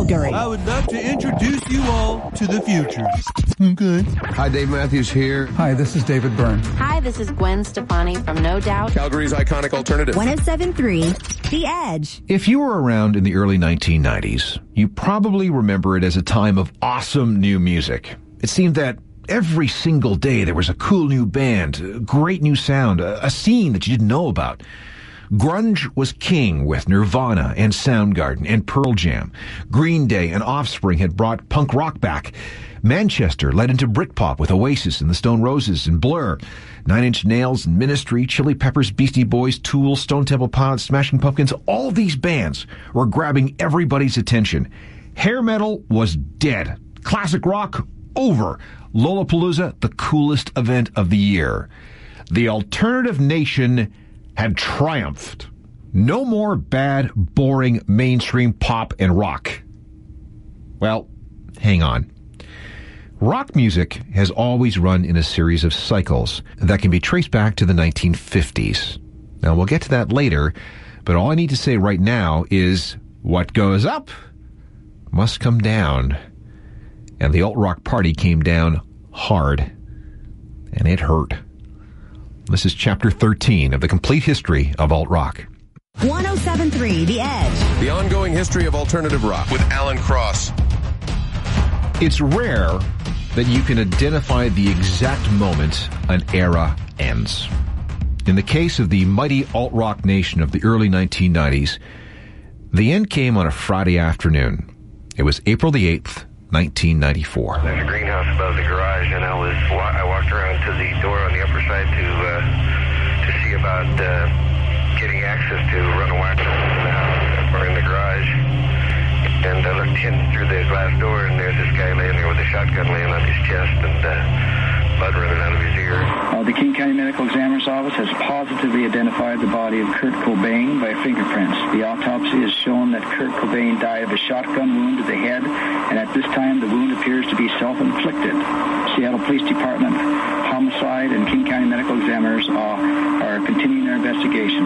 Calgary. I would love to introduce you all to the future. Okay. Hi, Dave Matthews here. Hi, this is David Byrne. Hi, this is Gwen Stefani from No Doubt. Calgary's iconic alternative. 107.3 The Edge. If you were around in the early 1990s, you probably remember it as a time of awesome new music. It seemed that every single day there was a cool new band, a great new sound, a scene that you didn't know about. Grunge was king with Nirvana and Soundgarden and Pearl Jam. Green Day and Offspring had brought punk rock back. Manchester led into Britpop with Oasis and the Stone Roses and Blur. Nine Inch Nails and Ministry, Chili Peppers, Beastie Boys, Tool, Stone Temple Pilots, Smashing Pumpkins, all these bands were grabbing everybody's attention. Hair metal was dead. Classic rock, over. Lollapalooza, the coolest event of the year. The alternative nation had triumphed. No more bad, boring mainstream pop and rock. Well, hang on. Rock music has always run in a series of cycles that can be traced back to the 1950s. Now, we'll get to that later, but all I need to say right now is what goes up must come down. And the alt-rock party came down hard, and it hurt. This is Chapter 13 of the complete history of alt-rock. 107.3 The Edge. The ongoing history of alternative rock with Alan Cross. It's rare that you can identify the exact moment an era ends. In the case of the mighty alt-rock nation of the early 1990s, the end came on a Friday afternoon. It was April the 8th, 1994. There's a greenhouse above the garage, and I walked around to the door on the upper side to see about getting access to run a wire in the house or in the garage. And I looked in through the glass door, and there's this guy laying there with a shotgun laying on his chest and blood running out of his ear. The King County Medical Examiner's Office has positively identified the body of Kurt Cobain by fingerprints. The autopsy has shown that Kurt Cobain died of a shotgun wound to the head, and at this time the wound appears to be self-inflicted. Seattle Police Department, Homicide, and King County Medical Examiners are continuing their investigation.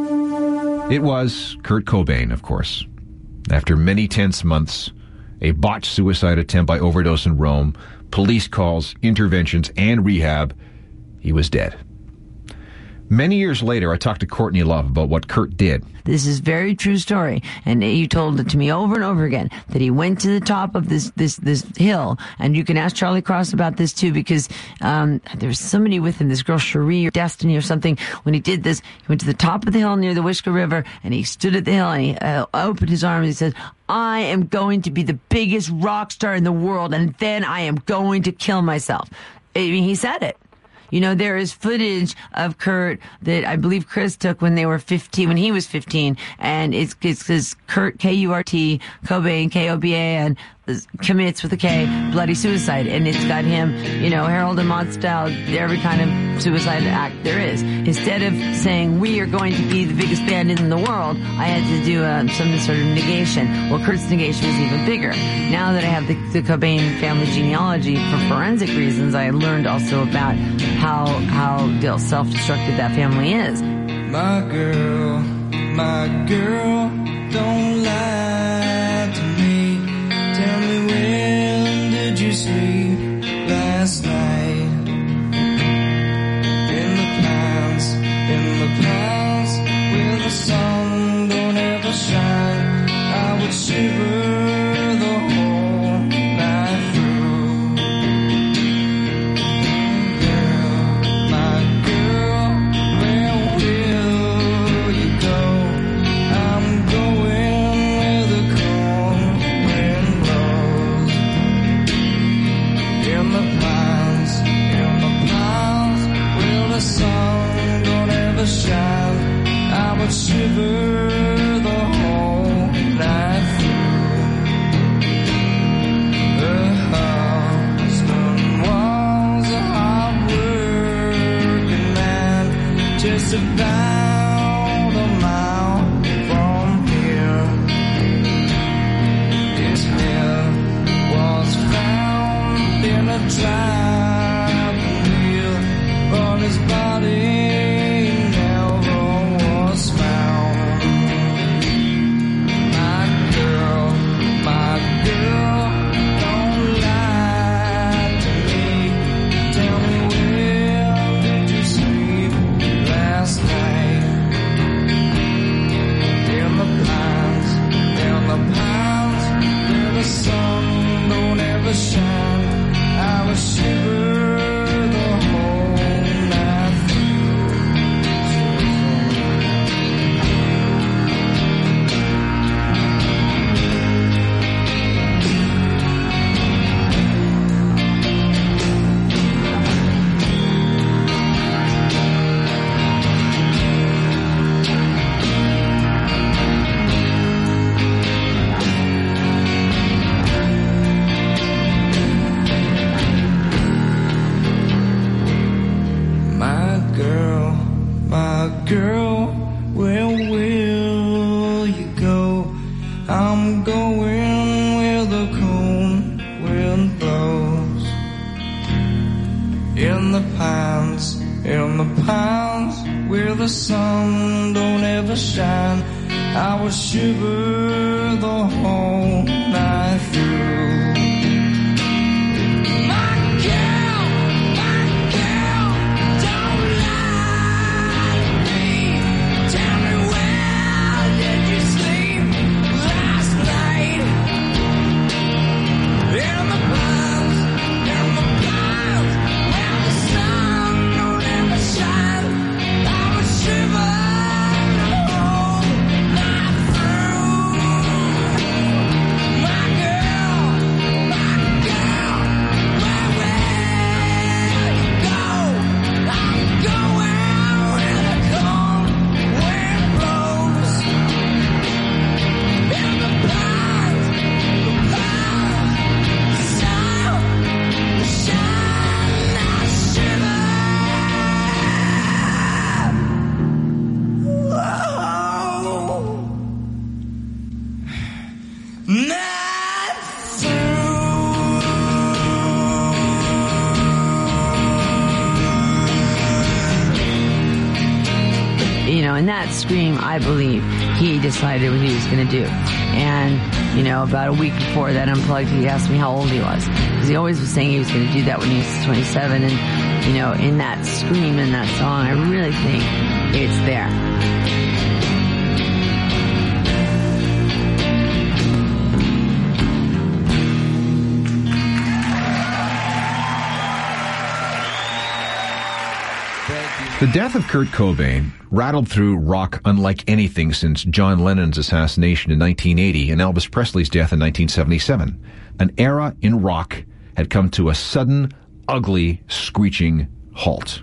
It was Kurt Cobain, of course. After many tense months, a botched suicide attempt by overdose in Rome, police calls, interventions, and rehab, he was dead. Many years later, I talked to Courtney Love about what Kurt did. This is a very true story, and you told it to me over and over again, that he went to the top of this hill, and you can ask Charlie Cross about this too, because there was somebody with him, this girl Cherie or Destiny or something. When he did this, he went to the top of the hill near the Whisker River, and he stood at the hill, and he opened his arms, and he said, I am going to be the biggest rock star in the world, and then I am going to kill myself. I mean, he said it. You know, there is footage of Kurt that I believe Chris took when they were 15, when he was 15, and it's Kurt, K-U-R-T, Cobain, K-O-B-A-N, commits with a K, bloody suicide. And it's got him, you know, Harold and Maude style, every kind of suicide act there is. Instead of saying, we are going to be the biggest band in the world, I had to do some sort of negation. Well, Kurt's negation was even bigger. Now that I have the Cobain family genealogy for forensic reasons, I learned also about how self-destructive that family is. My girl, don't lie to me. Tell me, when did you sleep last night? In the clouds, where the sun don't ever shine, I would shiver the whole night through. My girl, where will you go? I'm going where the cold wind blows. In the pines, where the sun don't ever shine, I would shiver the whole night through. The husband was a hard-working man, just about a mile from here. His head was found in a driving wheel, but his body never was found. My in the pines where the sun don't ever shine. I would shiver the whole night through. And that scream, I believe, he decided what he was going to do. And, you know, about a week before that Unplugged, he asked me how old he was. Because he always was saying he was going to do that when he was 27. And, you know, in that scream, in that song, I really think it's there. The death of Kurt Cobain rattled through rock unlike anything since John Lennon's assassination in 1980 and Elvis Presley's death in 1977. An era in rock had come to a sudden, ugly, screeching halt.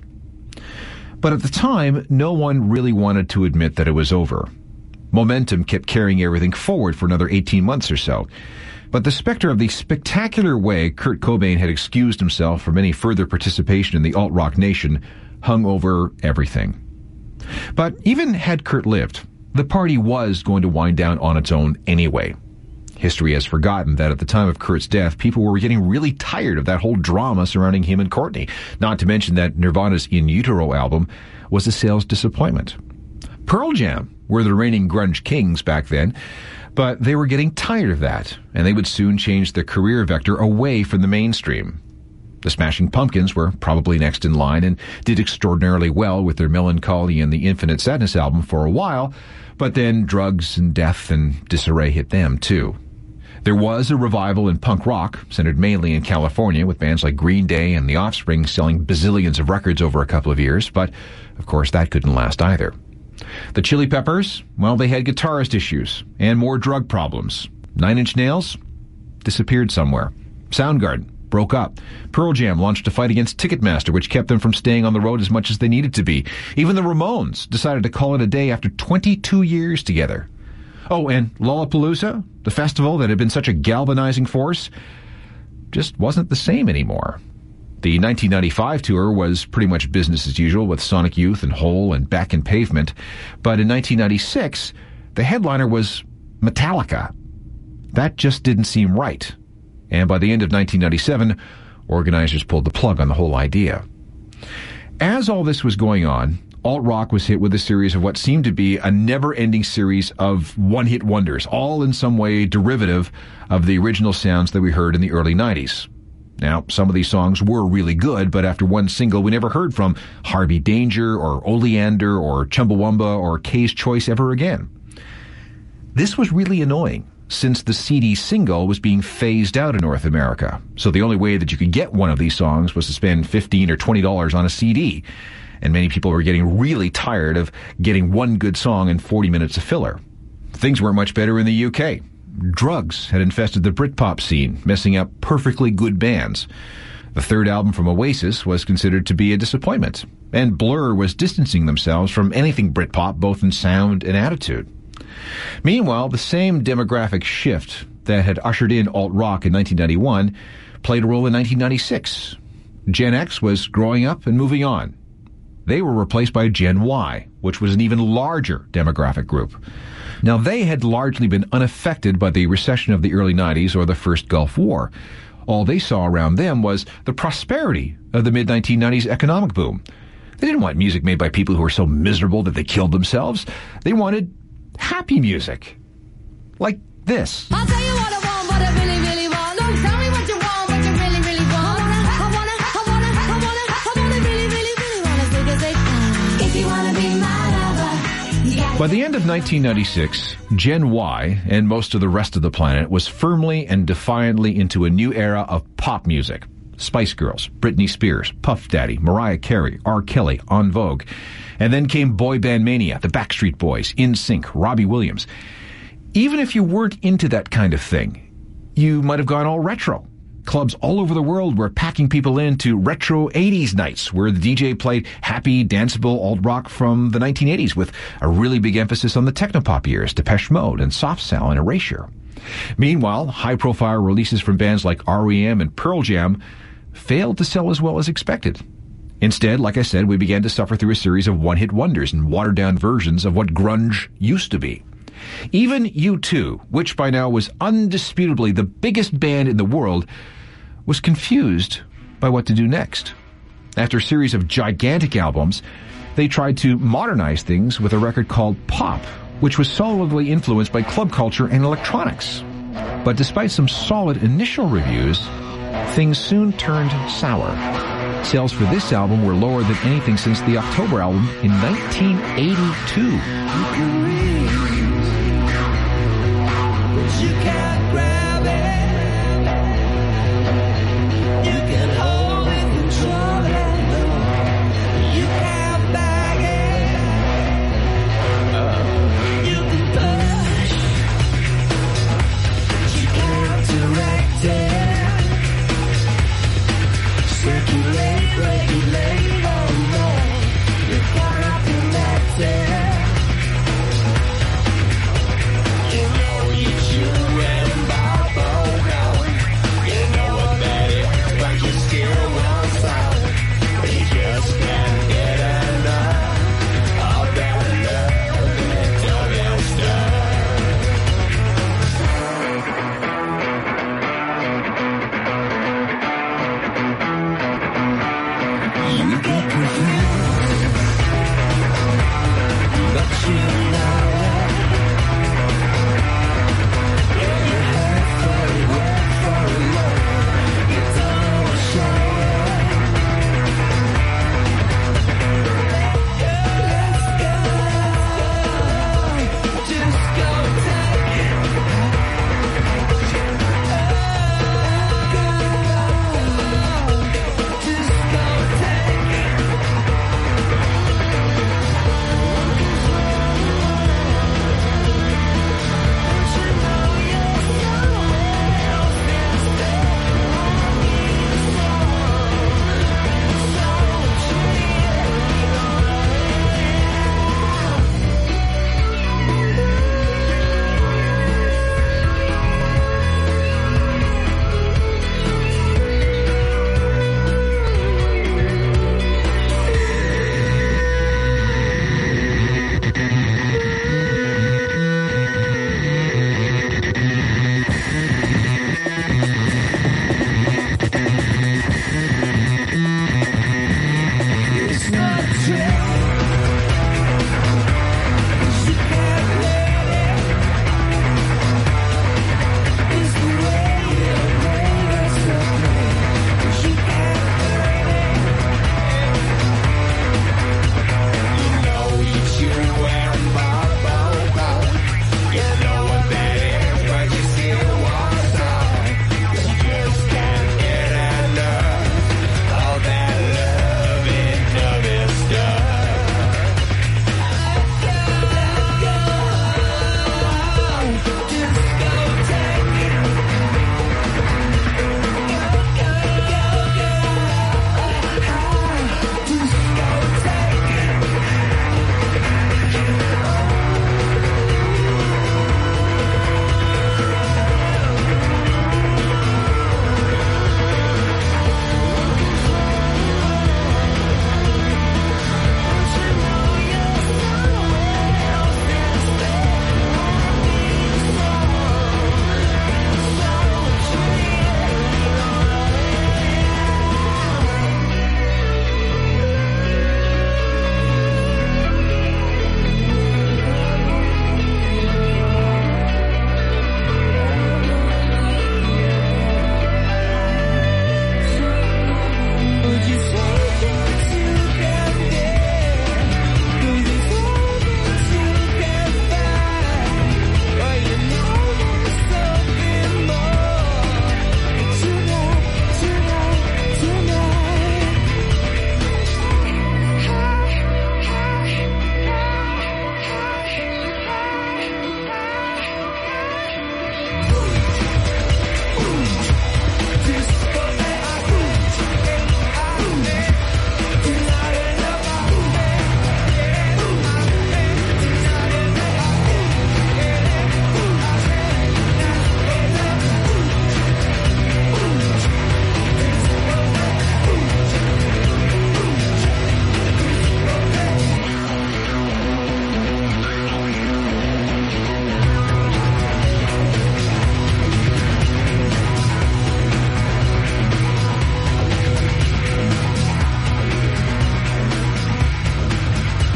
But at the time, no one really wanted to admit that it was over. Momentum kept carrying everything forward for another 18 months or so. But the specter of the spectacular way Kurt Cobain had excused himself from any further participation in the alt-rock nation hung over everything. But even had Kurt lived, the party was going to wind down on its own anyway. History has forgotten that at the time of Kurt's death, people were getting really tired of that whole drama surrounding him and Courtney, not to mention that Nirvana's In Utero album was a sales disappointment. Pearl Jam were the reigning grunge kings back then, but they were getting tired of that, and they would soon change their career vector away from the mainstream. The Smashing Pumpkins were probably next in line and did extraordinarily well with their Melancholy and the Infinite Sadness album for a while, but then drugs and death and disarray hit them too. There was a revival in punk rock, centered mainly in California, with bands like Green Day and The Offspring selling bazillions of records over a couple of years, but of course that couldn't last either. The Chili Peppers, well, they had guitarist issues and more drug problems. Nine Inch Nails disappeared somewhere. Soundgarden broke up. Pearl Jam launched a fight against Ticketmaster, which kept them from staying on the road as much as they needed to be. Even the Ramones decided to call it a day after 22 years together. Oh, and Lollapalooza, the festival that had been such a galvanizing force, just wasn't the same anymore. The 1995 tour was pretty much business as usual with Sonic Youth and Hole and Beck and Pavement, but in 1996, the headliner was Metallica. That just didn't seem right. And by the end of 1997, organizers pulled the plug on the whole idea. As all this was going on, alt-rock was hit with a series of what seemed to be a never-ending series of one-hit wonders, all in some way derivative of the original sounds that we heard in the early 90s. Now, some of these songs were really good, but after one single, we never heard from Harvey Danger or Oleander or Chumbawamba or Kay's Choice ever again. This was really annoying, since the CD single was being phased out in North America. So the only way that you could get one of these songs was to spend $15 or $20 on a CD. And many people were getting really tired of getting one good song and 40 minutes of filler. Things weren't much better in the UK. Drugs had infested the Britpop scene, messing up perfectly good bands. The third album from Oasis was considered to be a disappointment, and Blur was distancing themselves from anything Britpop, both in sound and attitude. Meanwhile, the same demographic shift that had ushered in alt-rock in 1991 played a role in 1996. Gen X was growing up and moving on. They were replaced by Gen Y, which was an even larger demographic group. Now, they had largely been unaffected by the recession of the early 90s or the first Gulf War. All they saw around them was the prosperity of the mid-1990s economic boom. They didn't want music made by people who were so miserable that they killed themselves. They wanted happy music. Like this. I'll tell you what I want, what I really, really want. Don't tell me what you want, what you really, really want. I wanna really, really, really wanna say, if you wanna be my lover. By the end of 1996, Gen Y and most of the rest of the planet was firmly and defiantly into a new era of pop music. Spice Girls, Britney Spears, Puff Daddy, Mariah Carey, R. Kelly, En Vogue. And then came boy band mania, the Backstreet Boys, NSYNC, Robbie Williams. Even if you weren't into that kind of thing, you might have gone all retro. Clubs all over the world were packing people into retro 80s nights where the DJ played happy, danceable alt rock from the 1980s with a really big emphasis on the technopop years, Depeche Mode and Soft Cell and Erasure. Meanwhile, high-profile releases from bands like R.E.M. and Pearl Jam failed to sell as well as expected. Instead, like I said, we began to suffer through a series of one-hit wonders and watered-down versions of what grunge used to be. Even U2, which by now was undisputably the biggest band in the world, was confused by what to do next. After a series of gigantic albums, they tried to modernize things with a record called Pop, which was solidly influenced by club culture and electronics. But despite some solid initial reviews, things soon turned sour. Sales for this album were lower than anything since the October album in 1982. You can't grab it. You can hold it, control it. You can't bag it. You can push, but you can't direct it. Circulate, regulate, oh no. You cannot connect it. You know you chew and bubble,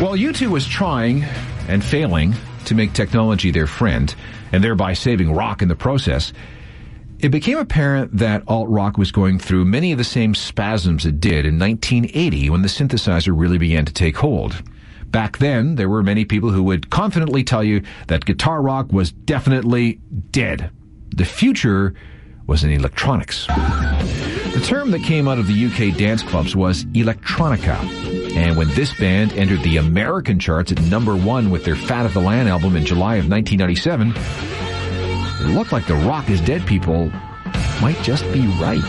While U2 was trying and failing to make technology their friend, and thereby saving rock in the process, it became apparent that alt-rock was going through many of the same spasms it did in 1980 when the synthesizer really began to take hold. Back then, there were many people who would confidently tell you that guitar rock was definitely dead. The future was in electronics. The term that came out of the UK dance clubs was electronica. And when this band entered the American charts at number 1 with their Fat of the Land album in July of 1997, it looked like the rock is dead people might just be right.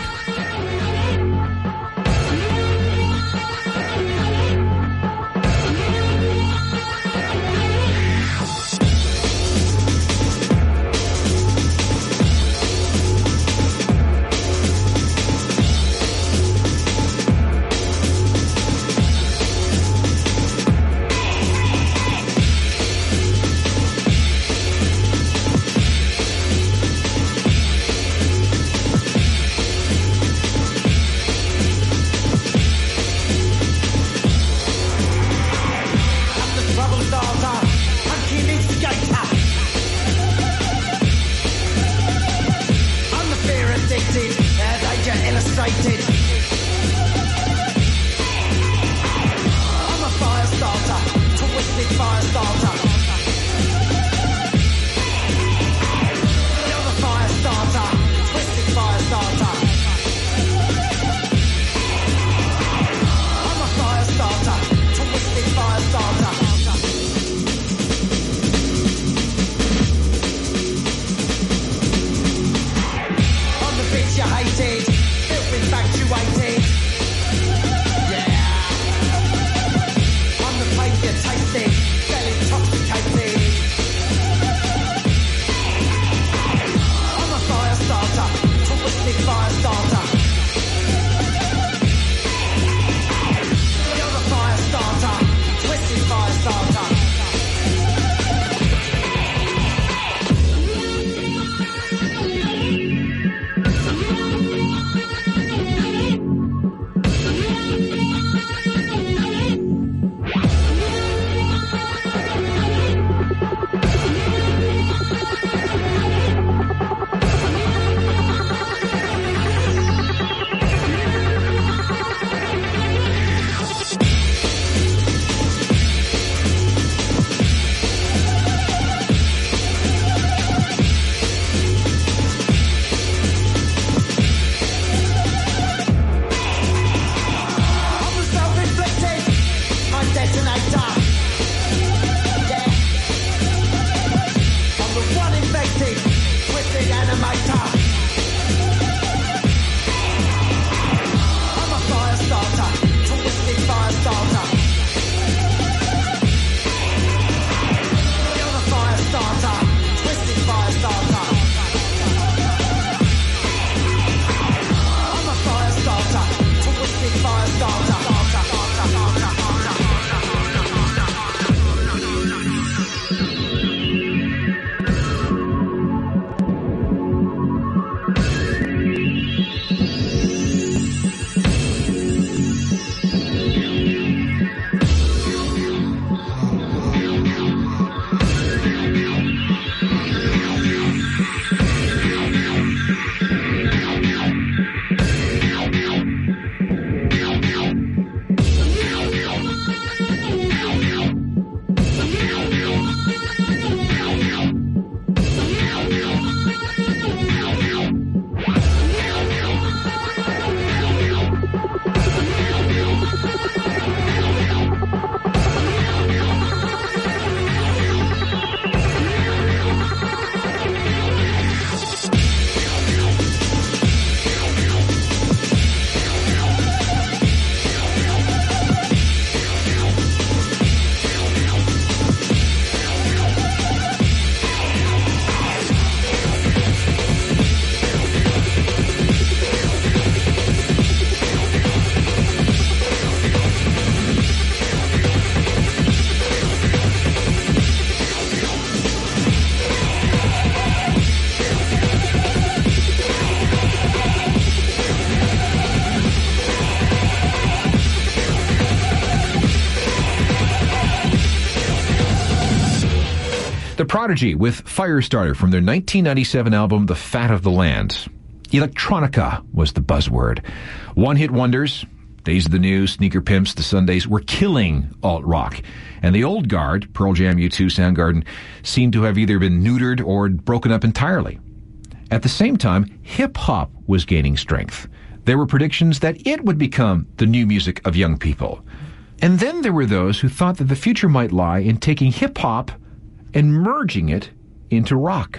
The Prodigy with Firestarter from their 1997 album The Fat of the Land. Electronica was the buzzword. One-hit wonders, Days of the New, Sneaker Pimps, The Sundays were killing alt-rock. And the old guard, Pearl Jam, U2, Soundgarden, seemed to have either been neutered or broken up entirely. At the same time, hip-hop was gaining strength. There were predictions that it would become the new music of young people. And then there were those who thought that the future might lie in taking hip-hop and merging it into rock.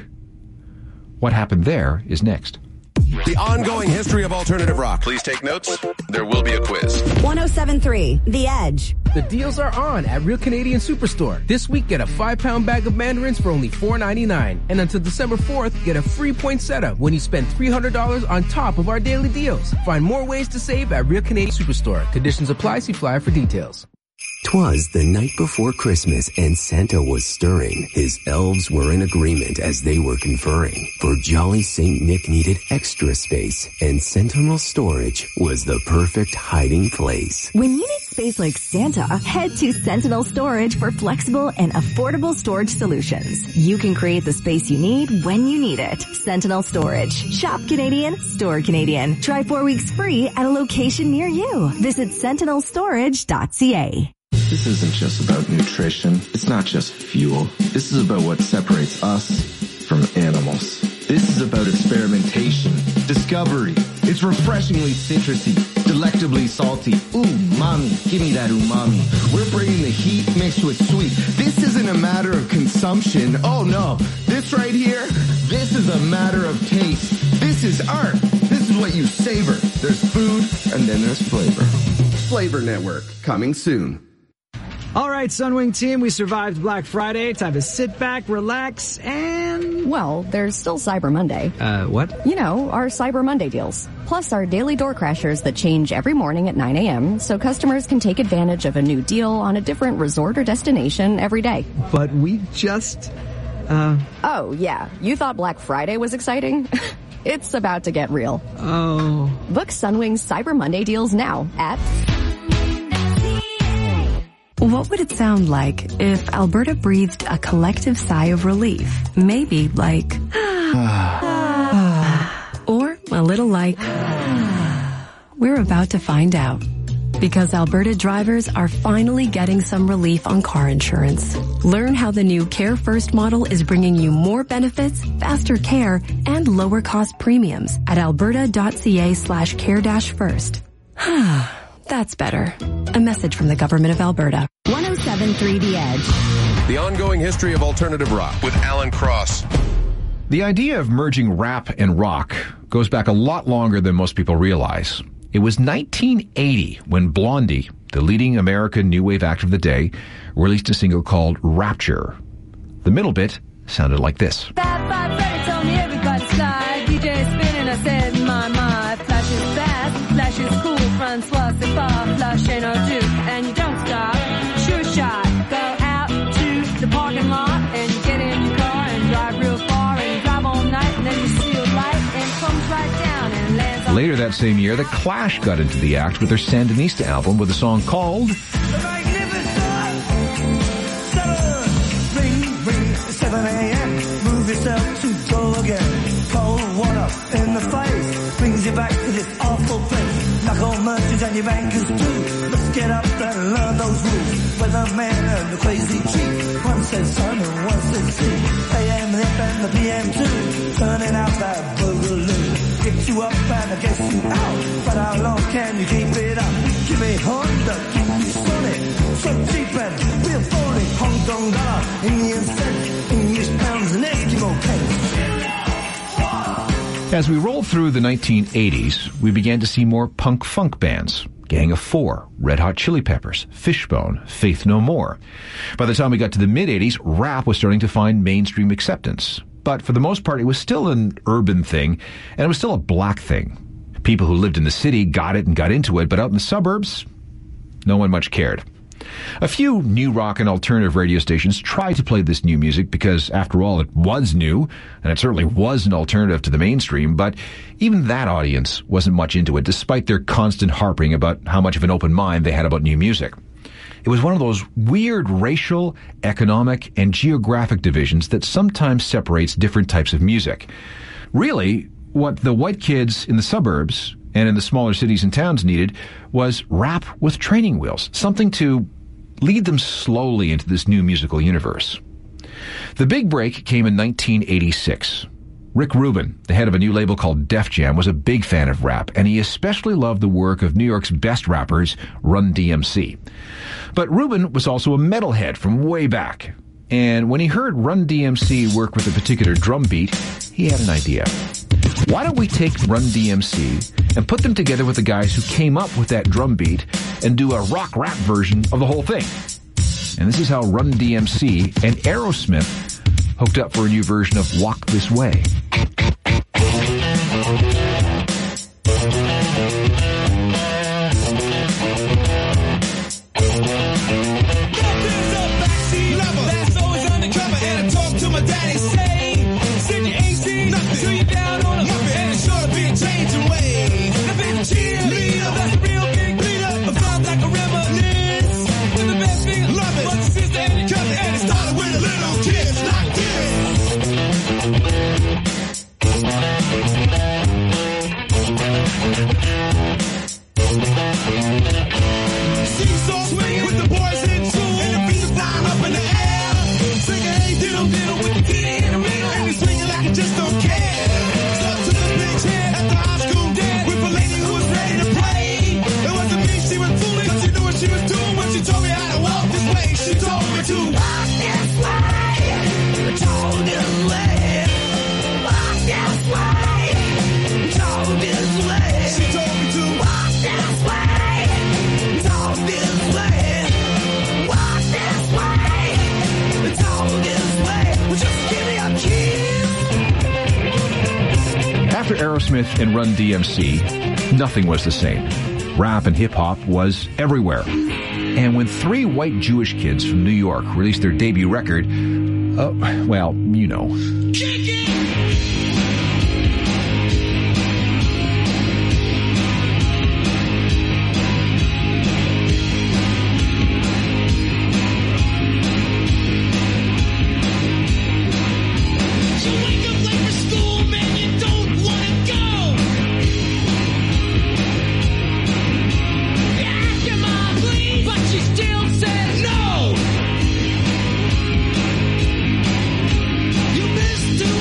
What happened there is next. The ongoing history of alternative rock. Please take notes. There will be a quiz. 107.3 The Edge. The deals are on at Real Canadian Superstore. This week, get a 5-pound bag of mandarins for only $4.99. And until December 4th, get a free point setup when you spend $300 on top of our daily deals. Find more ways to save at Real Canadian Superstore. Conditions apply. See flyer for details. 'Twas the night before Christmas, and Santa was stirring. His elves were in agreement as they were conferring. For jolly Saint Nick needed extra space, and Sentinel Storage was the perfect hiding place. When you need space like Santa, head to Sentinel Storage for flexible and affordable storage solutions. You can create the space you need when you need it. Sentinel Storage. Shop Canadian, store Canadian. Try 4 weeks free at a location near you. Visit sentinelstorage.ca. This isn't just about nutrition. It's not just fuel. This is about what separates us from animals. This is about experimentation, discovery. It's refreshingly citrusy, delectably salty. Ooh, mommy, give me that umami. We're bringing the heat mixed with sweet. This isn't a matter of consumption. Oh no, this right here, this is a matter of taste. This is art. This is what you savor. There's food and then there's flavor. Flavor Network, coming soon. All right, Sunwing team, we survived Black Friday. Time to sit back, relax, and... Well, there's still Cyber Monday. What? You know, our Cyber Monday deals. Plus our daily door crashers that change every morning at 9 a.m. so customers can take advantage of a new deal on a different resort or destination every day. But we just... Oh, yeah. You thought Black Friday was exciting? It's about to get real. Oh. Book Sunwing's Cyber Monday deals now at... What would it sound like if Alberta breathed a collective sigh of relief? Maybe like... or a little like... We're about to find out. Because Alberta drivers are finally getting some relief on car insurance. Learn how the new Care First model is bringing you more benefits, faster care, and lower cost premiums at alberta.ca/care-first. That's better. A message from the Government of Alberta. 107.3 The Edge. The ongoing history of alternative rock with Alan Cross. The idea of merging rap and rock goes back a lot longer than most people realize. It was 1980 when Blondie, the leading American new wave act of the day, released a single called Rapture. The middle bit sounded like this. 5:30 told me everybody slide. DJ spinning, I said, my, flash is fast, flash is cool, Francois, c'est pas, flash ain't no juice, and you don't stop, sure shot, go out to the parking lot, and you get in your car and drive real far, and you drive all night, and then you see a light, and it comes right down and lands on... Later that same year, The Clash got into the act with their Sandinista album with a song called... The magnificent 7 a.m. Move yourself to go again. Cold water in the face brings you back to this awful place. Knuckle merchants and your bankers too. Let's get up and learn those rules. Weatherman and the crazy chief. One says sun and one says sea. AM hip and the PM too. Turning out that boogaloo. Get you up and I guess you out. But how long can you keep it up? Give me Honda, keep me sonic. So cheap and real phony. Hong Kong dollar, Indian cents, English pounds and Eskimo pence. As we rolled through the 1980s, we began to see more punk-funk bands. Gang of Four, Red Hot Chili Peppers, Fishbone, Faith No More. By the time we got to the mid-80s, rap was starting to find mainstream acceptance. But for the most part, it was still an urban thing, and it was still a black thing. People who lived in the city got it and got into it, but out in the suburbs, no one much cared. A few new rock and alternative radio stations tried to play this new music because, after all, it was new, and it certainly was an alternative to the mainstream, but even that audience wasn't much into it, despite their constant harping about how much of an open mind they had about new music. It was one of those weird racial, economic, and geographic divisions that sometimes separates different types of music. Really, what the white kids in the suburbs and in the smaller cities and towns needed was rap with training wheels, something to lead them slowly into this new musical universe. The big break came in 1986. Rick Rubin, the head of a new label called Def Jam, was a big fan of rap, and he especially loved the work of New York's best rappers, Run DMC. But Rubin was also a metalhead from way back, and when he heard Run DMC work with a particular drum beat, he had an idea. Why don't we take Run DMC and put them together with the guys who came up with that drum beat and do a rock rap version of the whole thing? And this is how Run DMC and Aerosmith hooked up for a new version of Walk This Way. After Aerosmith and Run DMC, nothing was the same. Rap and hip-hop was everywhere. And when three white Jewish kids from New York released their debut record, well, you know. You missed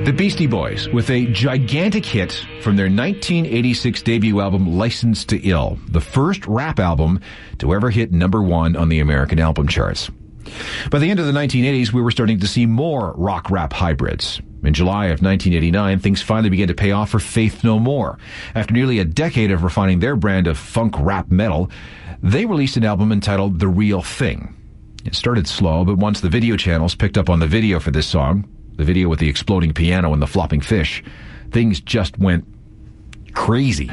The Beastie Boys with a gigantic hit from their 1986 debut album Licensed to Ill, the first rap album to ever hit #1 on the American album charts. By the end of the 1980s, we were starting to see more rock-rap hybrids. In July of 1989, things finally began to pay off for Faith No More. After nearly a decade of refining their brand of funk rap metal, they released an album entitled The Real Thing. It started slow, but once the video channels picked up on the video for this song, the video with the exploding piano and the flopping fish, things just went crazy.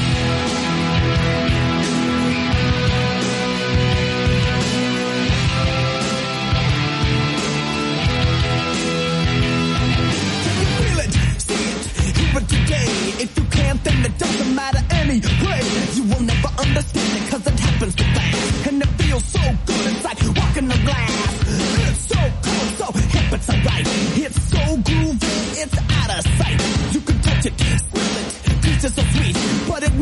You will never understand it, cause it happens so fast. And it feels so good, it's like walking on glass. It's so cool, so hip, it's alright. It's so groovy, it's out of sight. You can touch it, smell it, pieces so sweet. But it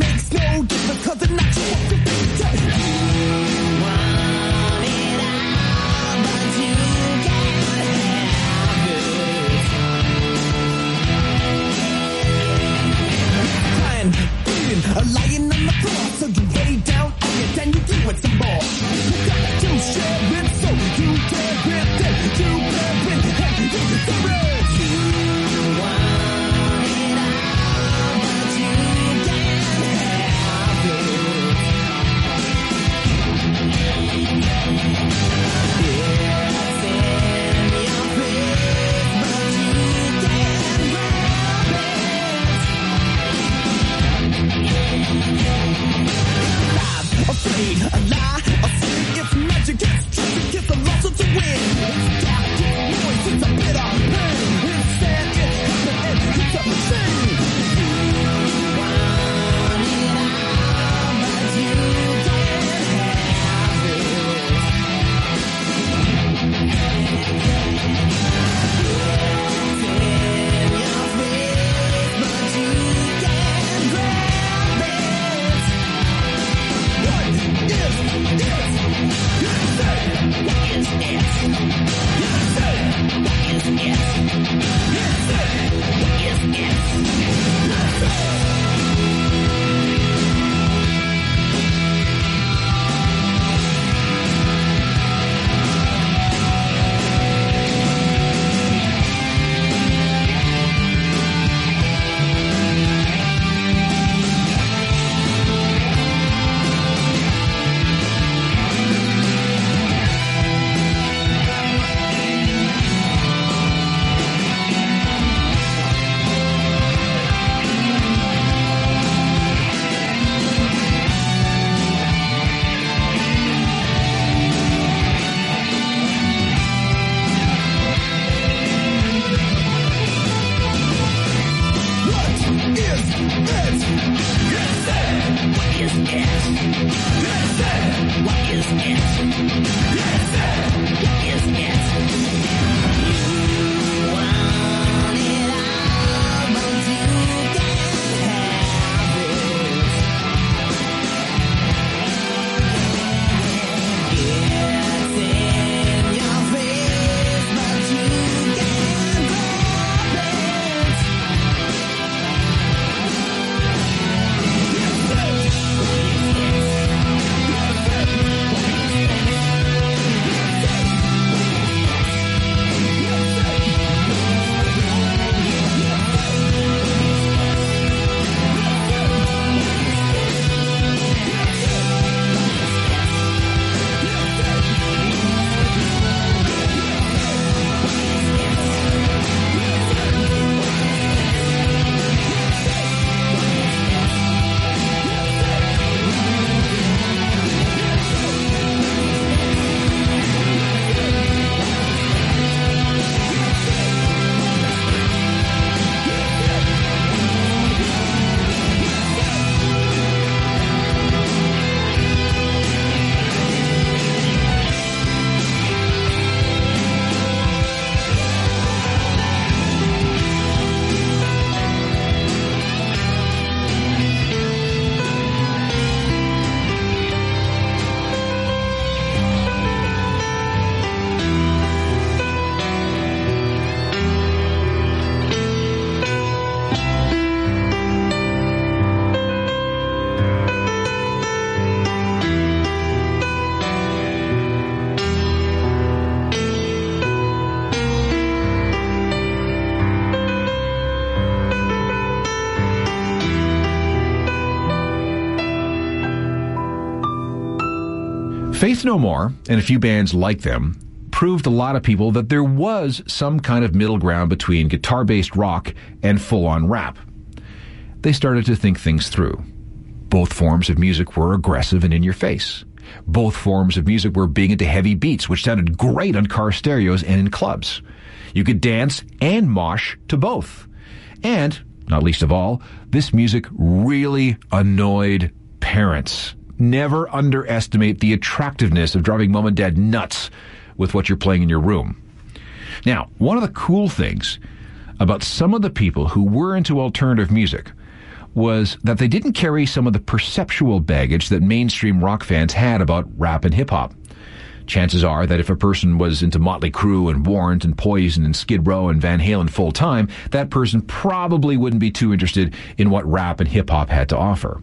Faith No More, and a few bands like them, proved a lot of people that there was some kind of middle ground between guitar-based rock and full-on rap. They started to think things through. Both forms of music were aggressive and in your face. Both forms of music were big into heavy beats, which sounded great on car stereos and in clubs. You could dance and mosh to both. And, not least of all, this music really annoyed parents. Never underestimate the attractiveness of driving mom and dad nuts with what you're playing in your room. Now, one of the cool things about some of the people who were into alternative music was that they didn't carry some of the perceptual baggage that mainstream rock fans had about rap and hip-hop. Chances are that if a person was into Motley Crue and Warrant and Poison and Skid Row and Van Halen full-time, that person probably wouldn't be too interested in what rap and hip-hop had to offer.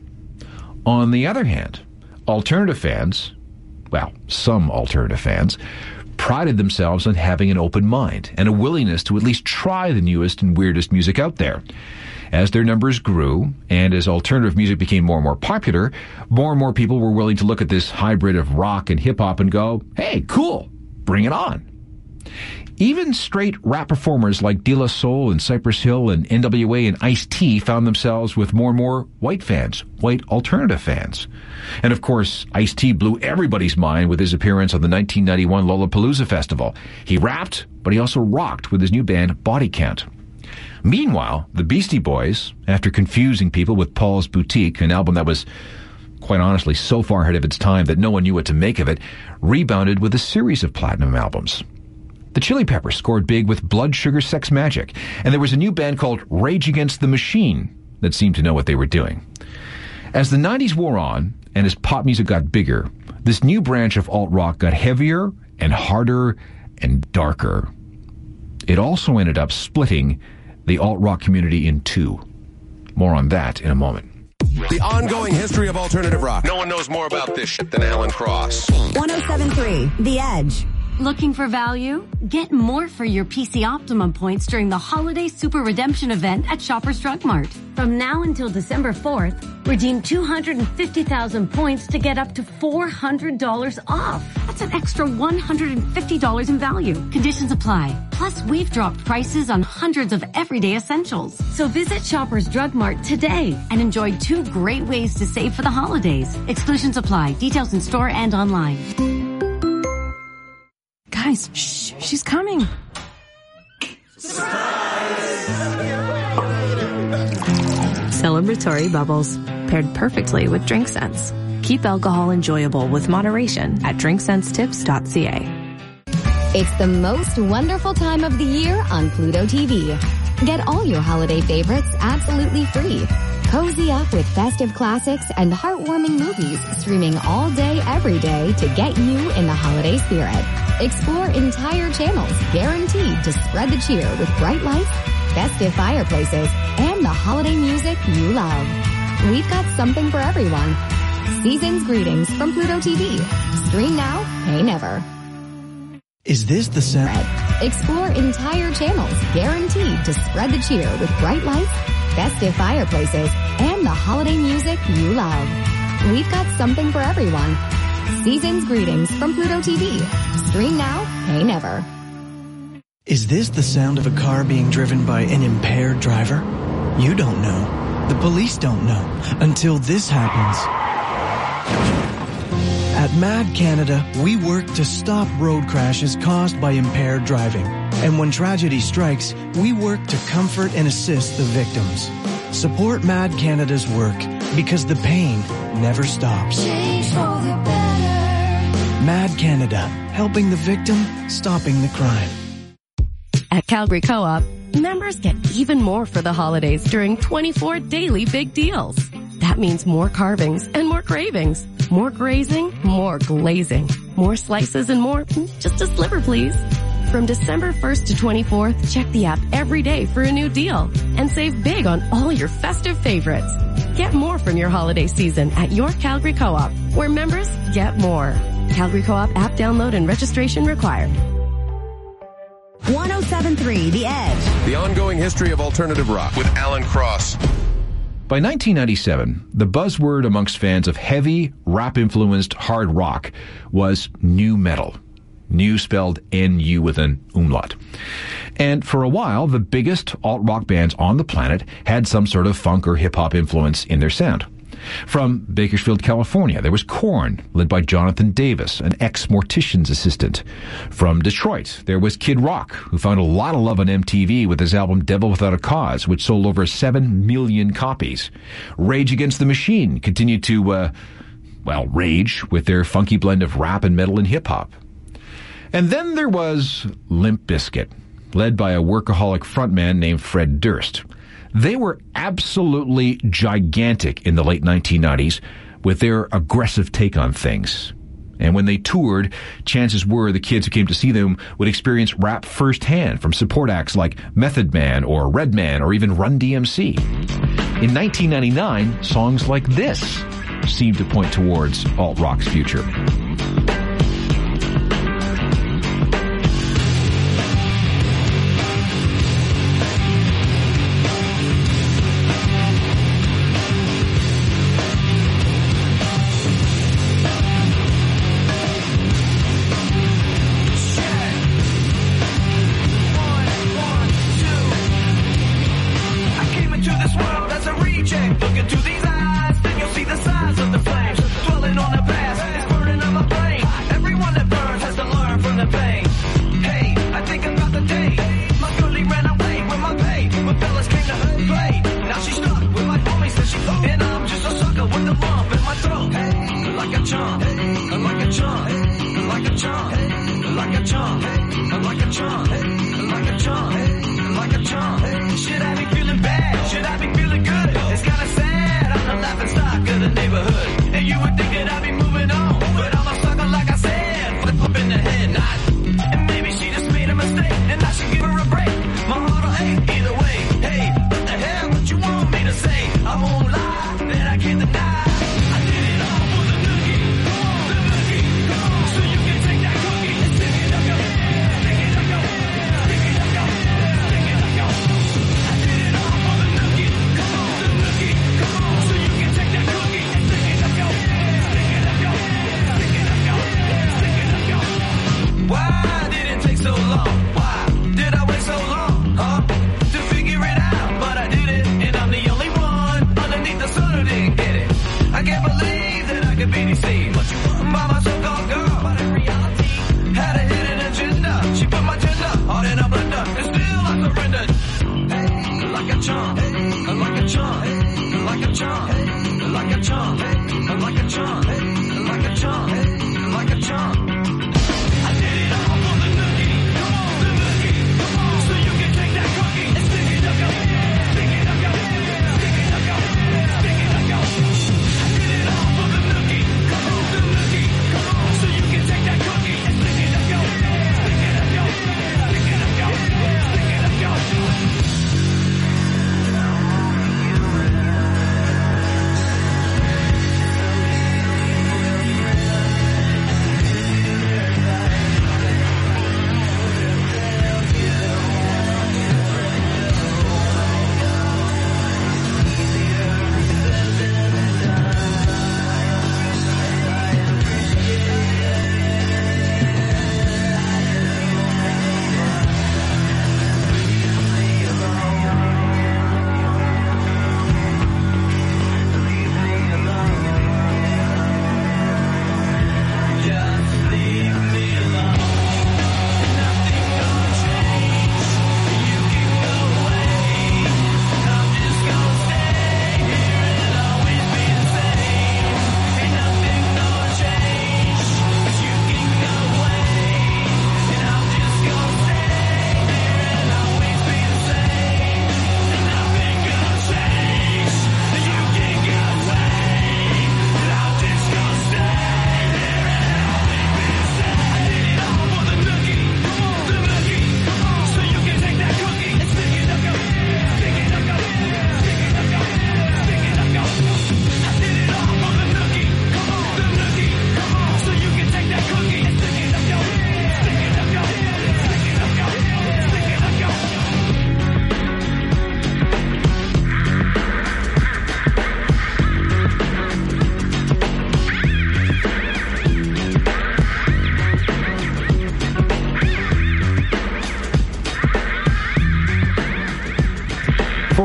On the other hand, alternative fans, well, some alternative fans, prided themselves on having an open mind and a willingness to at least try the newest and weirdest music out there. As their numbers grew, and as alternative music became more and more people were willing to look at this hybrid of rock and hip-hop and go, hey, cool, bring it on. Even straight rap performers like De La Soul and Cypress Hill and NWA and Ice-T found themselves with more and more white fans, white alternative fans. And of course, Ice-T blew everybody's mind with his appearance on the 1991 Lollapalooza Festival. He rapped, but he also rocked with his new band Body Count. Meanwhile, the Beastie Boys, after confusing people with Paul's Boutique, an album that was, quite honestly, so far ahead of its time that no one knew what to make of it, rebounded with a series of platinum albums. The Chili Peppers scored big with Blood Sugar Sex Magic, and there was a new band called Rage Against the Machine that seemed to know what they were doing. As the 90s wore on, and as pop music got bigger, this new branch of alt-rock got heavier and harder and darker. It also ended up splitting the alt-rock community in two. More on that in a moment. The ongoing history of alternative rock. No one knows more about this shit than Alan Cross. 107.3 The Edge. Looking for value? Get more for your PC Optimum points during the Holiday Super Redemption event at Shoppers Drug Mart. From now until December 4th, redeem 250,000 points to get up to $400 off. That's an extra $150 in value. Conditions apply. Plus, we've dropped prices on hundreds of everyday essentials. So visit Shoppers Drug Mart today and enjoy 2 great ways to save for the holidays. Exclusions apply. Details in store and online. Guys, shh, she's coming. Celebratory bubbles, paired perfectly with Drink Sense. Keep alcohol enjoyable with moderation at drinksensetips.ca. It's the most wonderful time of the year on Pluto TV. Get all your holiday favorites absolutely free. Cozy up with festive classics and heartwarming movies streaming all day, every day to get you in the holiday spirit. Explore entire channels guaranteed to spread the cheer with bright lights, festive fireplaces, and the holiday music you love. We've got something for everyone. Season's greetings from Pluto TV. Stream now, pay never. Is this the sound? Explore entire channels guaranteed to spread the cheer with bright lights, festive fireplaces, and the holiday music you love. We've got something for everyone. Season's greetings from Pluto TV. Stream now, pay never. Is this the sound of a car being driven by an impaired driver? You don't know. The police don't know until this happens. At MAD Canada, we work to stop road crashes caused by impaired driving. And when tragedy strikes, we work to comfort and assist the victims. Support MAD Canada's work because the pain never stops. Change for the better. MAD Canada, helping the victim, stopping the crime. At Calgary Co-op, members get even more for the holidays during 24 daily big deals. That means more carvings and more cravings, more grazing, more glazing, more slices and more, just a sliver please. From December 1st to 24th, check the app every day for a new deal and save big on all your festive favorites. Get more from your holiday season at your Calgary Co-op, where members get more. Calgary Co-op app download and registration required. 107.3 The Edge. The ongoing history of alternative rock with Alan Cross. By 1997, the buzzword amongst fans of heavy, rap-influenced hard rock was nu metal. Nu spelled N-U with an umlaut. And for a while, the biggest alt-rock bands on the planet had some sort of funk or hip-hop influence in their sound. From Bakersfield, California, there was Korn, led by Jonathan Davis, an ex-mortician's assistant. From Detroit, there was Kid Rock, who found a lot of love on MTV with his album Devil Without a Cause, which sold over 7 million copies. Rage Against the Machine continued to, rage with their funky blend of rap and metal and hip-hop. And then there was Limp Bizkit, led by a workaholic frontman named Fred Durst. They were absolutely gigantic in the late 1990s with their aggressive take on things. And when they toured, chances were the kids who came to see them would experience rap firsthand from support acts like Method Man or Redman or even Run DMC. In 1999, songs like this seemed to point towards alt-rock's future. Wow.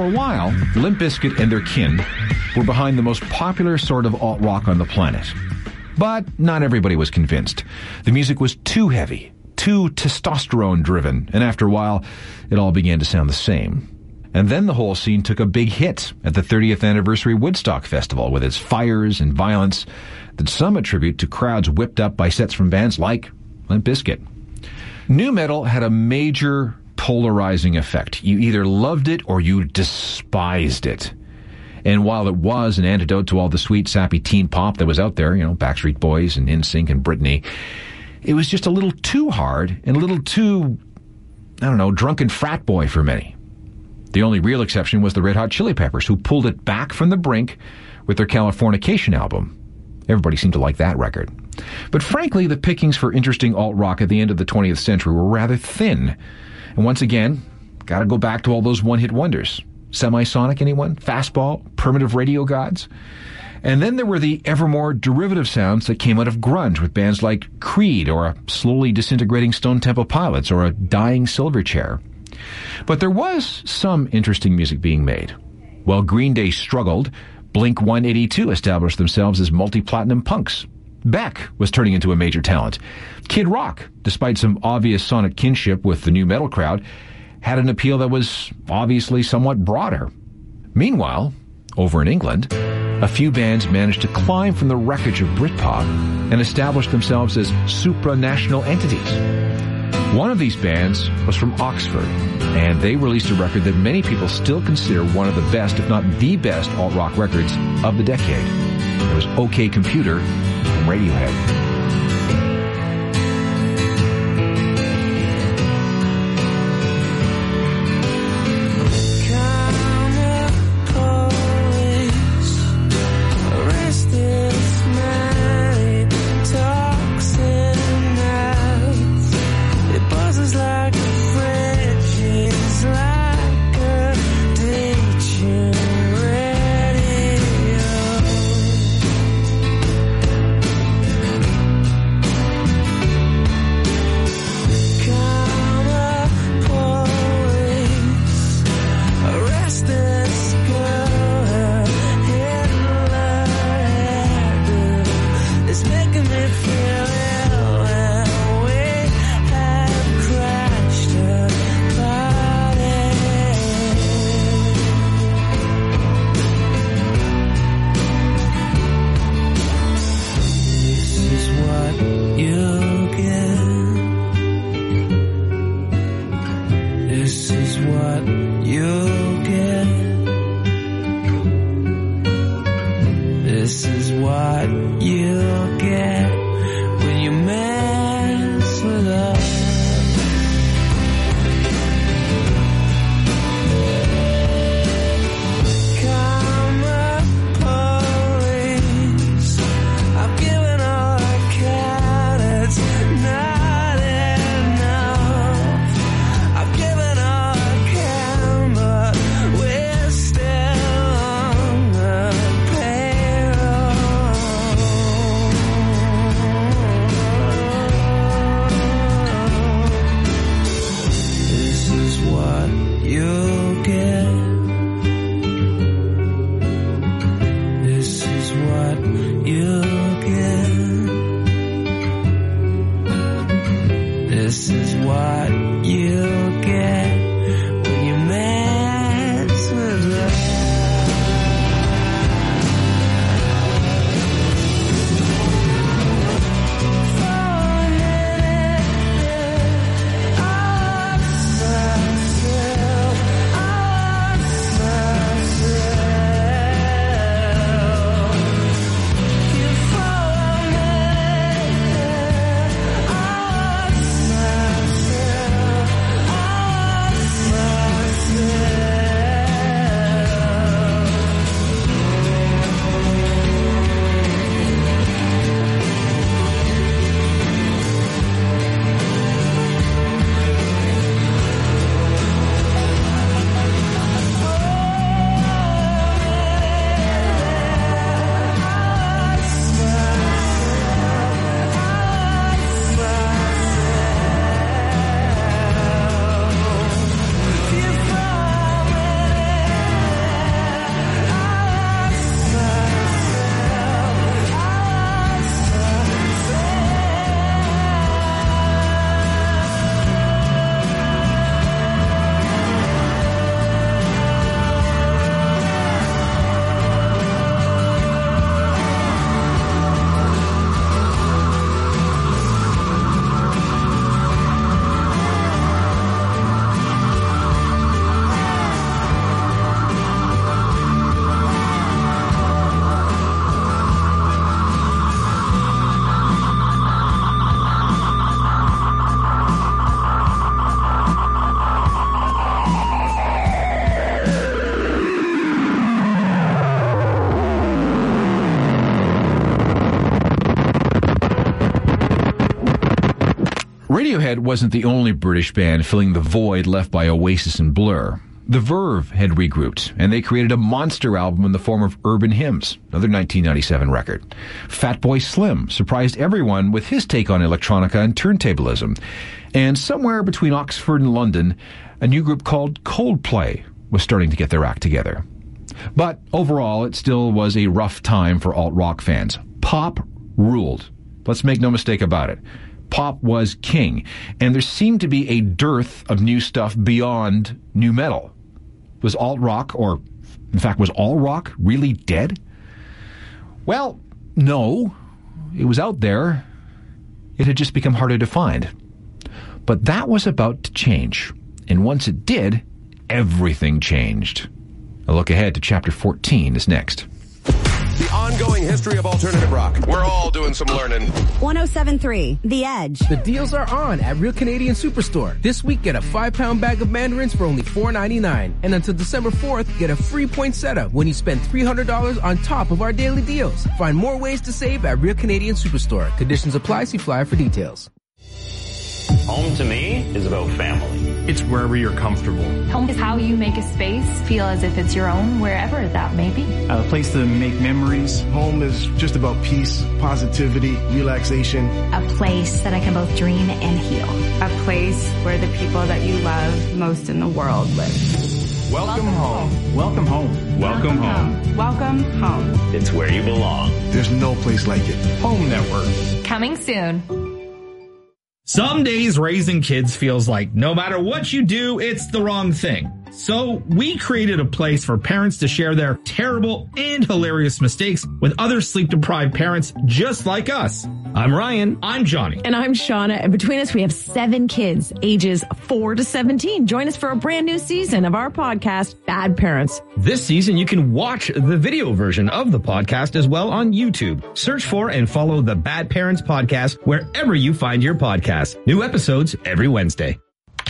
a while, Limp Bizkit and their kin were behind the most popular sort of alt-rock on the planet. But not everybody was convinced. The music was too heavy, too testosterone-driven, and after a while, it all began to sound the same. And then the whole scene took a big hit at the 30th anniversary Woodstock Festival with its fires and violence that some attribute to crowds whipped up by sets from bands like Limp Bizkit. Nu metal had a major polarizing effect. You either loved it or you despised it. And while it was an antidote to all the sweet, sappy teen pop that was out there, Backstreet Boys and NSYNC and Britney, it was just a little too hard and a little too, drunken frat boy for many. The only real exception was the Red Hot Chili Peppers, who pulled it back from the brink with their Californication album. Everybody seemed to like that record. But frankly, the pickings for interesting alt-rock at the end of the 20th century were rather thin. And once again, gotta go back to all those one-hit wonders. Semisonic, anyone? Fastball? Primitive Radio Gods? And then there were the ever more derivative sounds that came out of grunge with bands like Creed or a slowly disintegrating Stone Temple Pilots or a dying Silverchair. But there was some interesting music being made. While Green Day struggled, Blink-182 established themselves as multi-platinum punks. Beck was turning into a major talent. Kid Rock, despite some obvious sonic kinship with the nu metal crowd, had an appeal that was obviously somewhat broader. Meanwhile, over in England, a few bands managed to climb from the wreckage of Britpop and establish themselves as supranational entities. One of these bands was from Oxford, and they released a record that many people still consider one of the best, if not the best, alt-rock records of the decade. It was OK Computer from Radiohead. Radiohead wasn't the only British band filling the void left by Oasis and Blur. The Verve had regrouped, and they created a monster album in the form of Urban Hymns, another 1997 record. Fatboy Slim surprised everyone with his take on electronica and turntablism. And somewhere between Oxford and London, a new group called Coldplay was starting to get their act together. But overall, it still was a rough time for alt-rock fans. Pop ruled. Let's make no mistake about it. Pop was king, and there seemed to be a dearth of new stuff beyond nu metal. Was alt-rock, or in fact, was all rock really dead? Well, no. It was out there. It had just become harder to find. But that was about to change. And once it did, everything changed. A look ahead to Chapter 14 is next. The ongoing history of alternative rock. We're all doing some learning. 107.3 The Edge. The deals are on at Real Canadian Superstore. This week, get a 5-pound bag of mandarins for only $4.99. And until December 4th, get a free poinsettia when you spend $300 on top of our daily deals. Find more ways to save at Real Canadian Superstore. Conditions apply. See flyer for details. Home to me is about family. It's wherever you're comfortable. Home is how you make a space feel as if it's your own, wherever that may be. A place to make memories. Home is just about peace, positivity, relaxation. A place that I can both dream and heal. A place where the people that you love most in the world live. Welcome home. Welcome home. Welcome home. Welcome home. It's where you belong. There's no place like it. Home Network. Coming soon. Some days raising kids feels like no matter what you do, it's the wrong thing. So we created a place for parents to share their terrible and hilarious mistakes with other sleep-deprived parents just like us. I'm Ryan. I'm Johnny. And I'm Shauna. And between us, we have 7 kids, ages 4 to 17. Join us for a brand new season of our podcast, Bad Parents. This season, you can watch the video version of the podcast as well on YouTube. Search for and follow the Bad Parents podcast wherever you find your podcast. New episodes every Wednesday.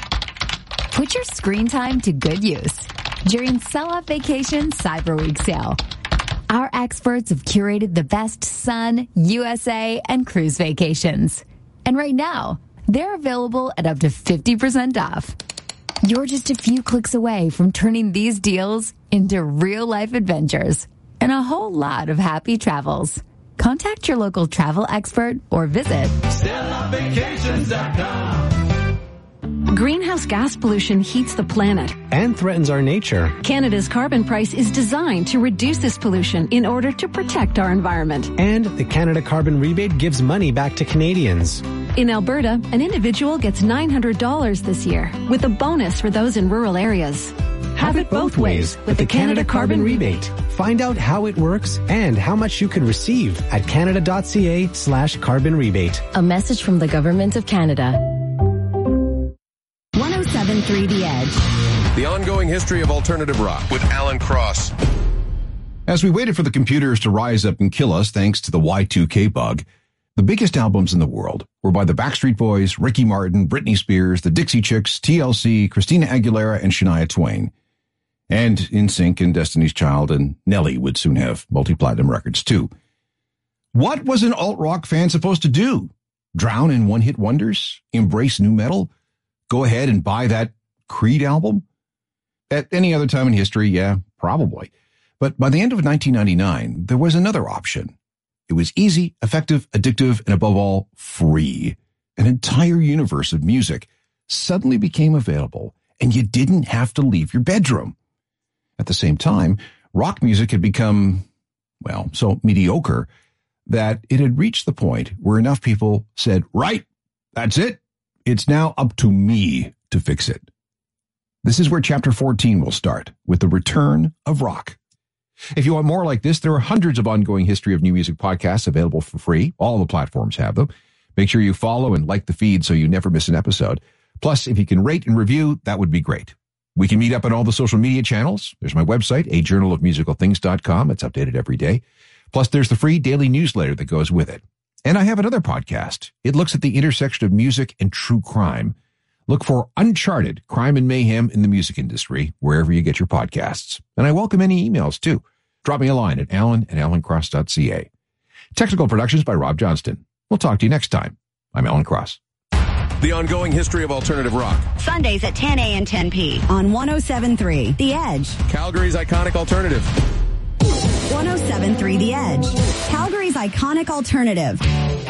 Put your screen time to good use during Sell Off Vacation Cyber Week sale. Our experts have curated the best sun, USA, and cruise vacations. And right now, they're available at up to 50% off. You're just a few clicks away from turning these deals into real-life adventures and a whole lot of happy travels. Contact your local travel expert or visit selloffvacations.com. Greenhouse gas pollution heats the planet and threatens our nature. Canada's carbon price is designed to reduce this pollution in order to protect our environment. And the Canada Carbon Rebate gives money back to Canadians. In Alberta, an individual gets $900 this year, with a bonus for those in rural areas. Have it both ways with the Canada Carbon Rebate. Find out how it works and how much you could receive at canada.ca/carbon rebate. A message from the Government of Canada. 107.3 The Edge. The ongoing history of alternative rock with Alan Cross. As we waited for the computers to rise up and kill us thanks to the Y2K bug, the biggest albums in the world were by the Backstreet Boys, Ricky Martin, Britney Spears, the Dixie Chicks, TLC, Christina Aguilera, and Shania Twain. And NSYNC and Destiny's Child and Nelly would soon have multi-platinum records too. What was an alt-rock fan supposed to do? Drown in one-hit wonders? Embrace nu metal? Go ahead and buy that Creed album? At any other time in history, yeah, probably. But by the end of 1999, there was another option. It was easy, effective, addictive, and above all, free. An entire universe of music suddenly became available, and you didn't have to leave your bedroom. At the same time, rock music had become, well, so mediocre that it had reached the point where enough people said, right, that's it. It's now up to me to fix it. This is where Chapter 14 will start, with the return of rock. If you want more like this, there are hundreds of ongoing history of new music podcasts available for free. All the platforms have them. Make sure you follow and like the feed so you never miss an episode. Plus, if you can rate and review, that would be great. We can meet up on all the social media channels. There's my website, ajournalofmusicalthings.com. It's updated every day. Plus, there's the free daily newsletter that goes with it. And I have another podcast. It looks at the intersection of music and true crime. Look for Uncharted Crime and Mayhem in the Music Industry, wherever you get your podcasts. And I welcome any emails, too. Drop me a line at alan@alancross.ca. Technical productions by Rob Johnston. We'll talk to you next time. I'm Alan Cross. The ongoing history of alternative rock. Sundays at 10 a and 10 p. on 107.3 The Edge. Calgary's iconic alternative. 107.3 The Edge. Calgary's iconic alternative.